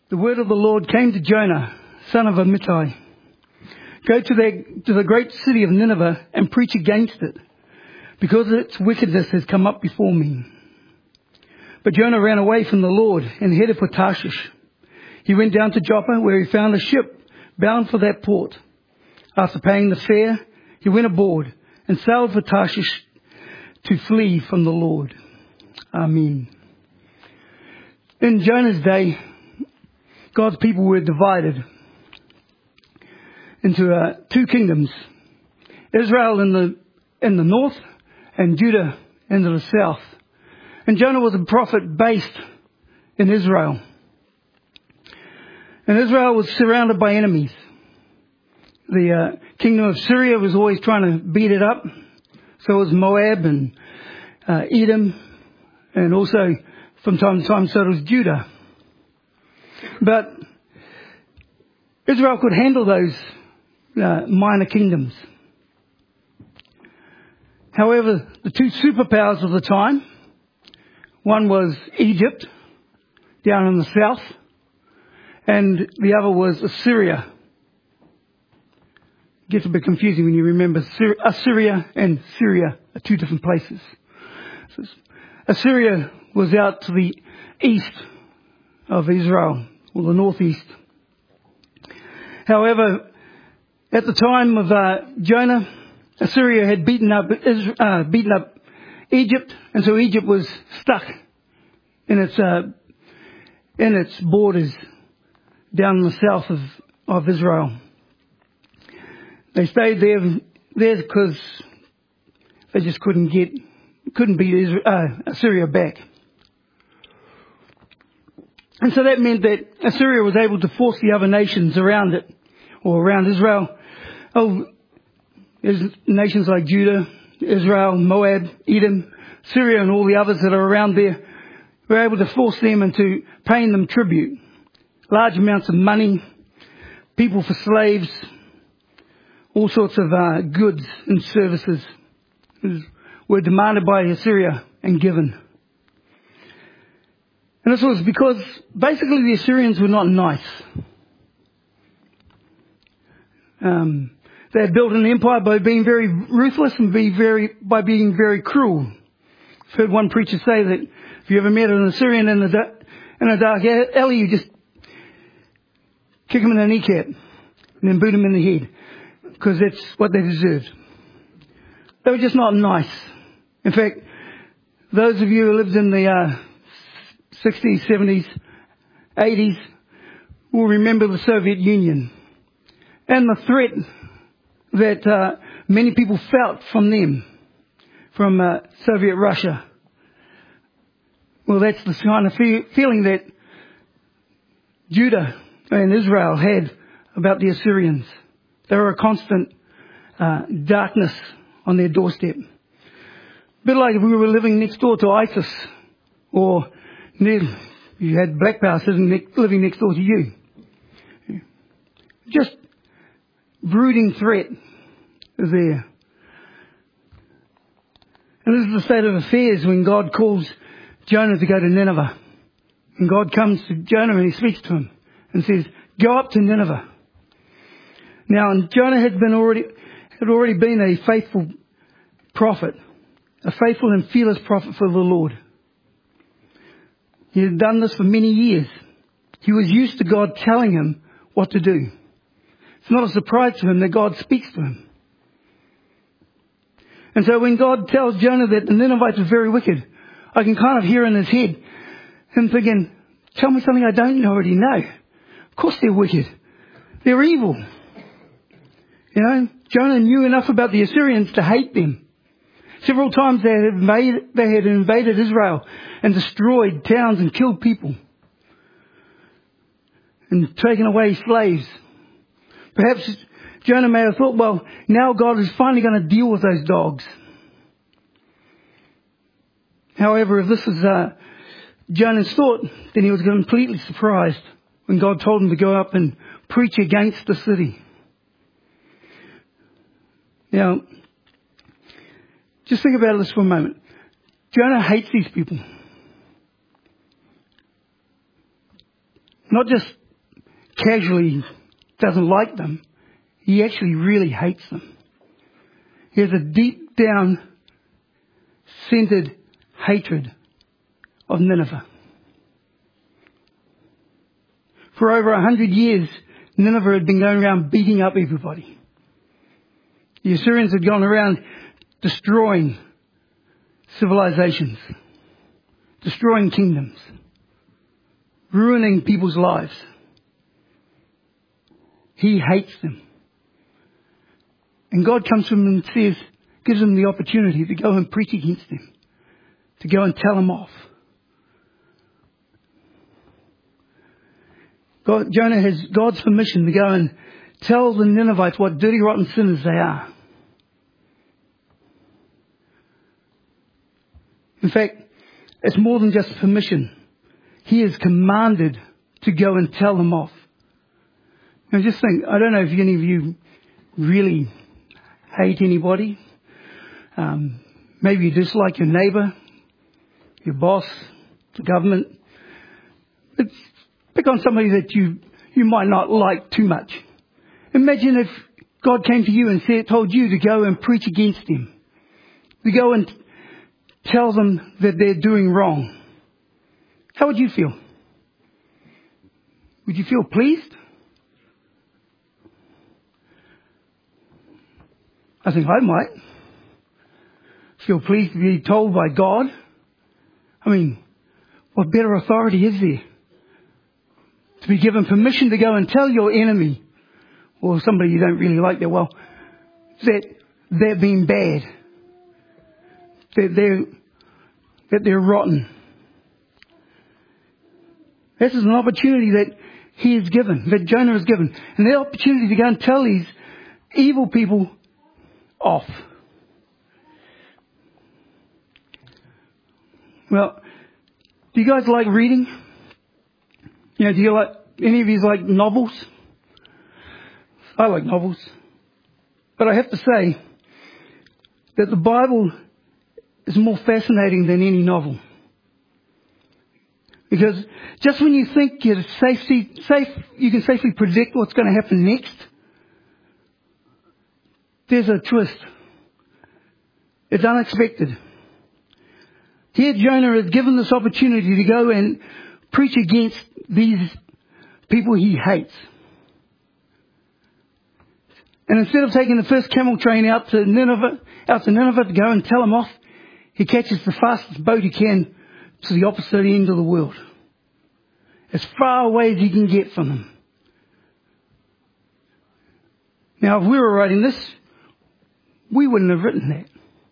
The word of the Lord came to Jonah, son of Amittai. Go to the great city of Nineveh and preach against it, because its wickedness has come up before me. But Jonah ran away from the Lord and headed for Tarshish. He went down to Joppa, where he found a ship bound for that port. After paying the fare, he went aboard and sailed for Tarshish to flee from the Lord. Amen. In Jonah's day, God's people were divided into two kingdoms: Israel in the north and Judah in the south. And Jonah was a prophet based in Israel. And Israel was surrounded by enemies. The kingdom of Syria was always trying to beat it up. So was Moab and Edom, and also from time to time so was Judah. But Israel could handle those minor kingdoms. However, the two superpowers of the time, one was Egypt, down in the south, and the other was Assyria. It gets a bit confusing when you remember Assyria and Syria are two different places. So Assyria was out to the east of Israel, or the northeast. However, at the time of Jonah, Assyria had beaten up Egypt, and so Egypt was stuck in its borders down in the south of Israel. They stayed there because they just couldn't beat Assyria back. And so that meant that Assyria was able to force the other nations around it, or around Israel. There's nations like Judah, Israel, Moab, Edom, Syria, and all the others that are around there. Were able to force them into paying them tribute. Large amounts of money, people for slaves, all sorts of goods and services were demanded by Assyria and given. And this was because basically the Assyrians were not nice. They had built an empire by being very ruthless and by being very cruel. I've heard one preacher say that if you ever met an Assyrian in a dark alley, you just kick him in the kneecap and then boot him in the head, because that's what they deserved. They were just not nice. In fact, those of you who lived in the 60s, 70s, 80s will remember the Soviet Union and the threat that many people felt from them, from Soviet Russia. Well, that's the kind of feeling that Judah and Israel had about the Assyrians. They were a constant darkness on their doorstep. A bit like if we were living next door to ISIS, or you had Black Power living next door to you. Just brooding threat is there. And this is the state of affairs when God calls Jonah to go to Nineveh. And God comes to Jonah and he speaks to him and says, go up to Nineveh. Now, Jonah had already been a faithful prophet, a faithful and fearless prophet for the Lord. He had done this for many years. He was used to God telling him what to do. It's not a surprise to him that God speaks to him. And so when God tells Jonah that the Ninevites are very wicked, I can kind of hear in his head him thinking, tell me something I don't already know. Of course they're wicked. They're evil. You know, Jonah knew enough about the Assyrians to hate them. Several times they had invaded Israel and destroyed towns and killed people and taken away slaves. Perhaps Jonah may have thought, well, now God is finally going to deal with those dogs. However, if this was Jonah's thought, then he was completely surprised when God told him to go up and preach against the city. Now, just think about this for a moment. Jonah hates these people. not just casually doesn't like them, he actually really hates them. He has a deep down centered hatred of Nineveh. For over 100 years, Nineveh had been going around beating up everybody. The Assyrians had gone around destroying civilizations, destroying kingdoms, ruining people's lives. He hates them. And God comes to him and says, gives him the opportunity to go and preach against them, to go and tell them off. Jonah has God's permission to go and tell the Ninevites what dirty, rotten sinners they are. In fact, it's more than just permission. He is commanded to go and tell them off. Now just think, I don't know if any of you really hate anybody. Maybe you dislike your neighbour, your boss, the government. But pick on somebody that you might not like too much. Imagine if God came to you and told you to go and preach against him. To go and tell them that they're doing wrong. How would you feel? Would you feel pleased? I think I might feel pleased to be told by God. I mean, what better authority is there? To be given permission to go and tell your enemy, or somebody you don't really like that well, that they're being bad, that they're rotten. This is an opportunity that he is given, that Jonah is given. And the opportunity to go and tell these evil people off. Well, do you guys like reading? Do you like, any of you like novels? I like novels. But I have to say that the Bible is more fascinating than any novel. Because just when you think you can safely predict what's going to happen next, there's a twist. It's unexpected. Here Jonah is given this opportunity to go and preach against these people he hates. And instead of taking the first camel train out to Nineveh to go and tell them off, he catches the fastest boat he can to the opposite end of the world. As far away as he can get from them. Now, if we were writing this, we wouldn't have written that.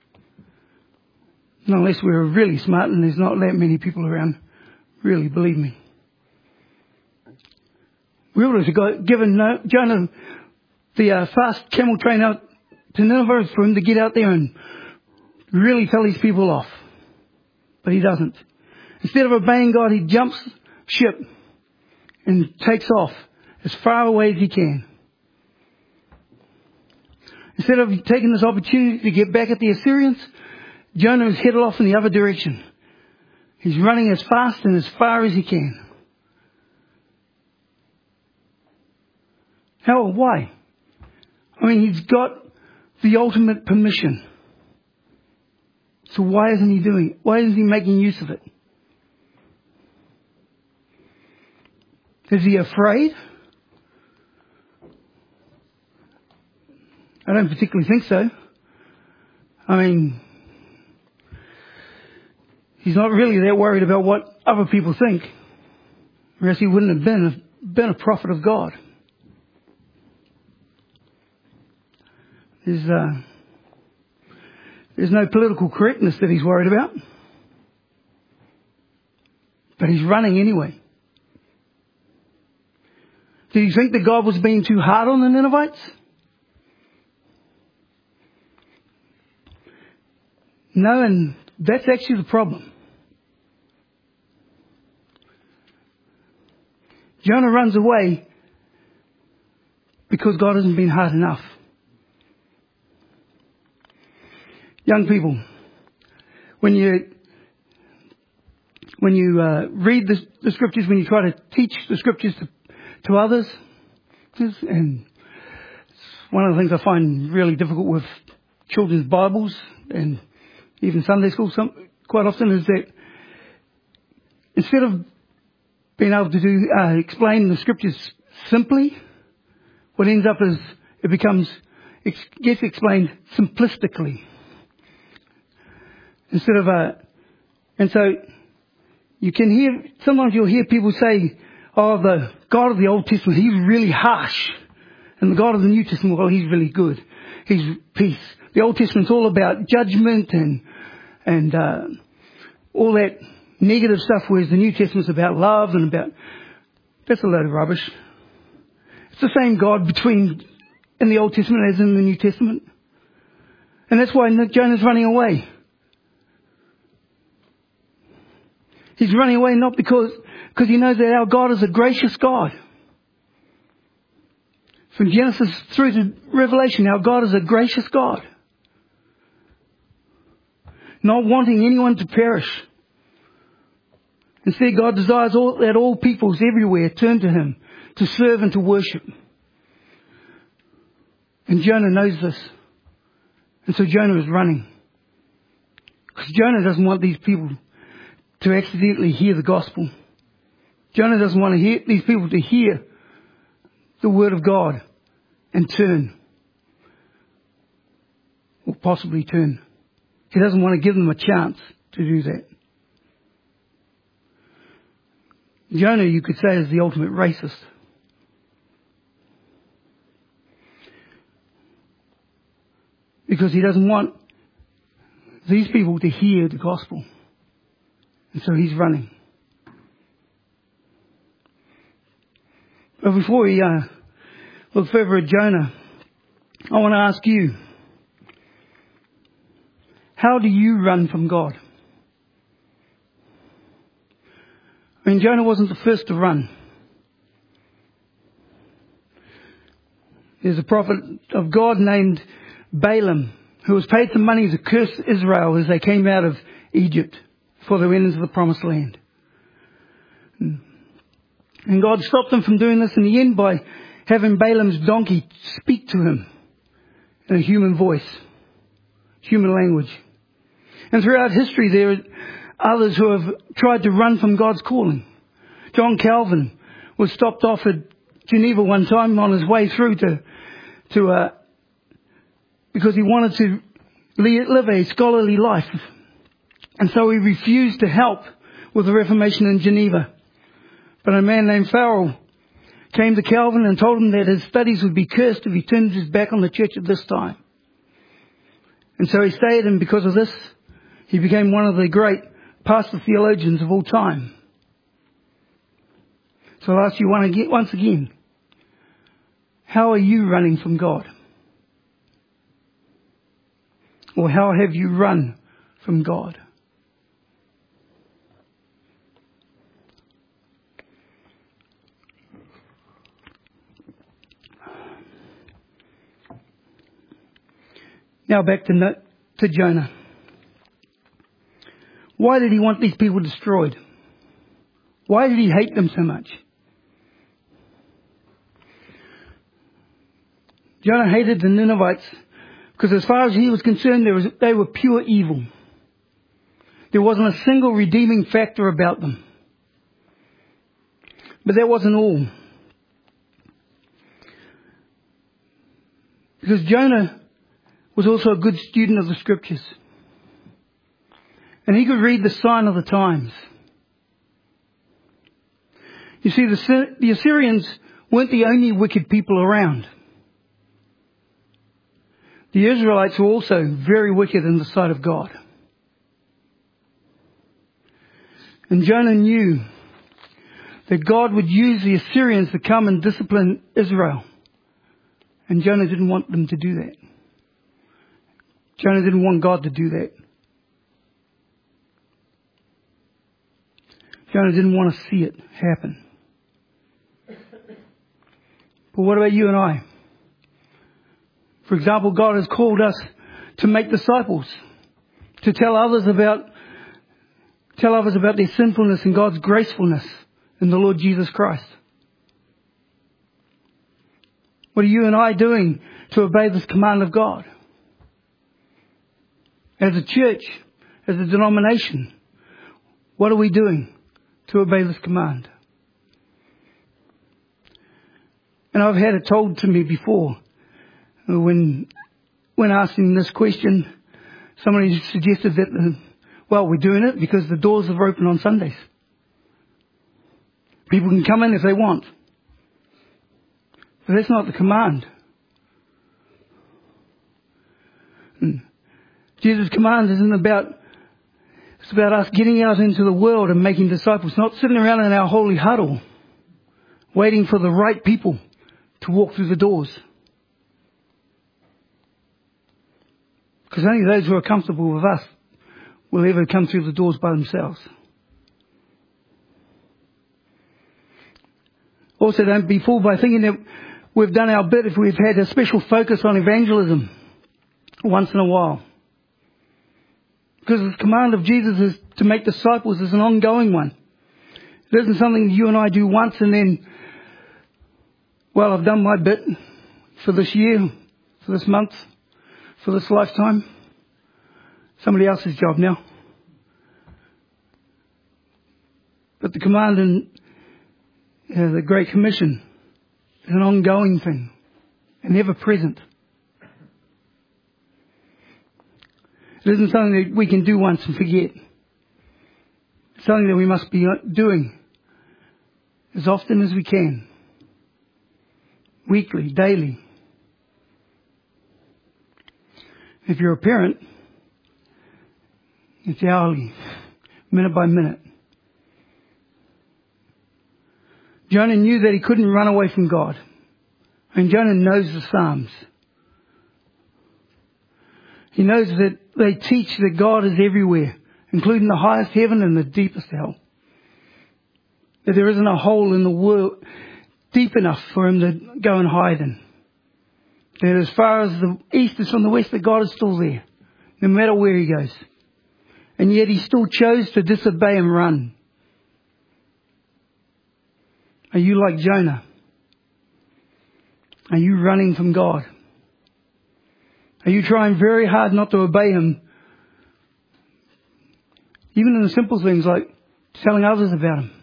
Unless we were really smart, and there's not that many people around, really, believe me. We would have given Jonah the fast camel train out to Nineveh for him to get out there and really tell these people off. But he doesn't. Instead of obeying God, he jumps ship and takes off as far away as he can. Instead of taking this opportunity to get back at the Assyrians, Jonah is headed off in the other direction. He's running as fast and as far as he can. How? Why? I mean, he's got the ultimate permission. So why isn't he doing it? Why isn't he making use of it? Is he afraid? I don't particularly think so. I mean, he's not really that worried about what other people think. Or else he wouldn't have been a prophet of God. There's no political correctness that he's worried about. But he's running anyway. Did he think that God was being too hard on the Ninevites? No, and that's actually the problem. Jonah runs away because God hasn't been hard enough. Young people, when you when you read the scriptures, when you try to teach the scriptures to others. And it's one of the things I find really difficult with children's Bibles and even Sunday school quite often is that instead of being able to explain the scriptures simply, what ends up is it gets explained simplistically. Instead of and so sometimes you'll hear people say, oh, the God of the Old Testament, he's really harsh. And the God of the New Testament, well, he's really good. He's peace. The Old Testament's all about judgment and all that negative stuff, whereas the New Testament's about love and that's a load of rubbish. It's the same God in the Old Testament as in the New Testament. And that's why Jonah's running away. He's running away not because he knows that our God is a gracious God. From Genesis through to Revelation, our God is a gracious God. Not wanting anyone to perish. Instead, God desires that all peoples everywhere turn to Him to serve and to worship. And Jonah knows this. And so Jonah is running. Because Jonah doesn't want these people to accidentally hear the gospel. Jonah doesn't want these people to hear the word of God and turn. Or possibly turn. He doesn't want to give them a chance to do that. Jonah, you could say, is the ultimate racist. Because he doesn't want these people to hear the gospel. And so he's running. But before we look further at Jonah, I want to ask you, how do you run from God? I mean, Jonah wasn't the first to run. There's a prophet of God named Balaam, who was paid some money to curse Israel as they came out of Egypt before they went into the promised land. And God stopped them from doing this in the end by having Balaam's donkey speak to him in a human voice, human language. And throughout history there are others who have tried to run from God's calling. John Calvin was stopped off at Geneva one time on his way through because he wanted to live a scholarly life. And so he refused to help with the Reformation in Geneva. But a man named Farrell came to Calvin and told him that his studies would be cursed if he turned his back on the church at this time. And so he stayed, and because of this, he became one of the great pastor theologians of all time. So I'll ask you once again, how are you running from God? Or how have you run from God? Now back to Jonah. Why did he want these people destroyed? Why did he hate them so much? Jonah hated the Ninevites because as far as he was concerned, they were pure evil. There wasn't a single redeeming factor about them. But that wasn't all. Because Jonah was also a good student of the scriptures. And he could read the sign of the times. You see, the Assyrians weren't the only wicked people around. The Israelites were also very wicked in the sight of God. And Jonah knew that God would use the Assyrians to come and discipline Israel. And Jonah didn't want them to do that. Jonah didn't want God to do that. Jonah didn't want to see it happen. But what about you and I? For example, God has called us to make disciples, to tell others about Tell others about their sinfulness and God's gracefulness in the Lord Jesus Christ. What are you and I doing to obey this command of God? As a church, as a denomination, what are we doing to obey this command? And I've had it told to me before, when asking this question, somebody suggested that, we're doing it because the doors are open on Sundays. People can come in if they want. But that's not the command. Jesus' command isn't about, it's about us getting out into the world and making disciples, not sitting around in our holy huddle, waiting for the right people to walk through the doors. Because only those who are comfortable with us will ever come through the doors by themselves. Also, don't be fooled by thinking that we've done our bit if we've had a special focus on evangelism once in a while. Because the command of Jesus is to make disciples is an ongoing one. It isn't something you and I do once and then, I've done my bit for this year, for this month, for this lifetime. Somebody else's job now. But the command in the Great Commission is an ongoing thing, and ever present. It isn't something that we can do once and forget. It's something that we must be doing as often as we can. Weekly, daily. If you're a parent, it's hourly, minute by minute. Jonah knew that he couldn't run away from God. And Jonah knows the Psalms. He knows that they teach that God is everywhere, including the highest heaven and the deepest hell. That there isn't a hole in the world deep enough for him to go and hide in. That as far as the east is from the west, that God is still there, no matter where he goes. And yet he still chose to disobey and run. Are you like Jonah? Are you running from God? Are you trying very hard not to obey him? Even in the simple things like telling others about him.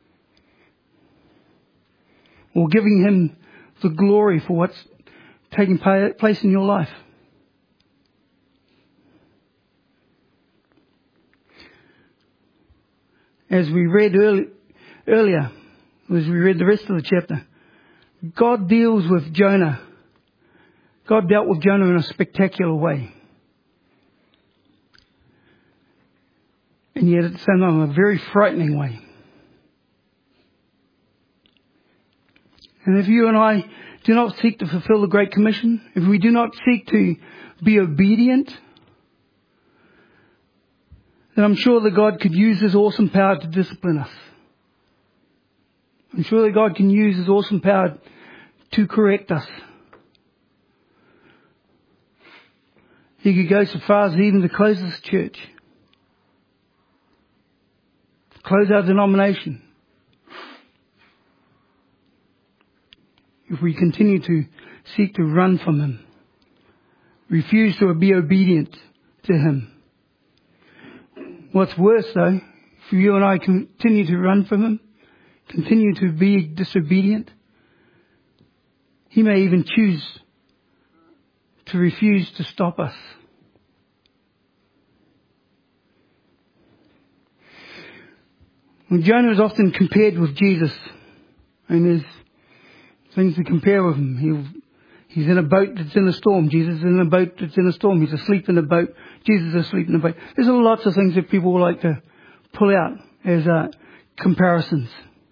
Or giving him the glory for what's taking place in your life. As we read earlier, as we read the rest of the chapter, God deals with Jonah. God dealt with Jonah in a spectacular way. And yet at the same time, a very frightening way. And if you and I do not seek to fulfill the Great Commission, if we do not seek to be obedient, then I'm sure that God could use His awesome power to discipline us. I'm sure that God can use His awesome power to correct us. He could go so far as even to close this church. To close our denomination. If we continue to seek to run from Him. Refuse to be obedient to Him. What's worse though, if you and I continue to run from Him, continue to be disobedient, He may even choose to refuse to stop us. Well, Jonah is often compared with Jesus. And there's things to compare with him. He's in a boat that's in a storm. Jesus is in a boat that's in a storm. He's asleep in a boat. Jesus is asleep in a boat. There's lots of things that people like to pull out as comparisons.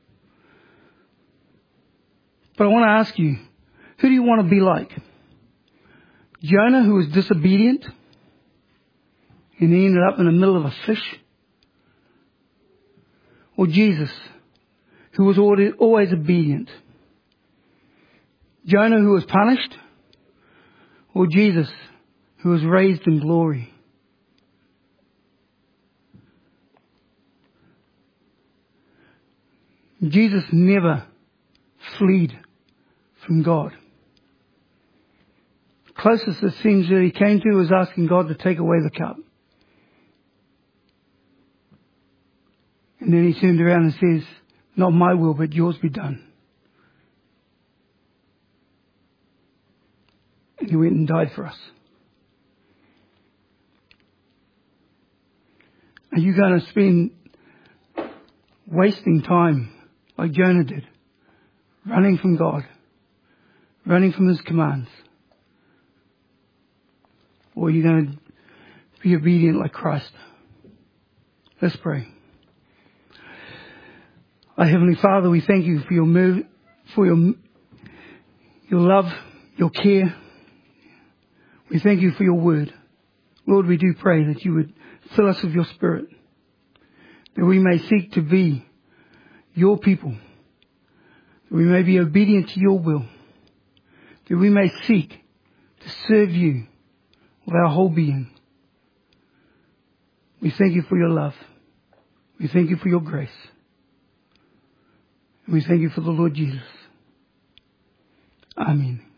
But I want to ask you, who do you want to be like? Jonah, who was disobedient and he ended up in the middle of a fish? Or Jesus, who was always obedient? Jonah, who was punished? Or Jesus, who was raised in glory? Jesus never fled from God. Closest it seems that he came to was asking God to take away the cup. And then he turned around and says, not my will, but yours be done. And he went and died for us. Are you going to spend wasting time like Jonah did, running from God, running from his commands? Or are you going to be obedient like Christ? Let's pray. Our Heavenly Father, we thank you for your love, your care. We thank you for your word. Lord, we do pray that you would fill us with your Spirit, that we may seek to be your people, that we may be obedient to your will, that we may seek to serve you with our whole being. We thank you for your love. We thank you for your grace. And we thank you for the Lord Jesus. Amen.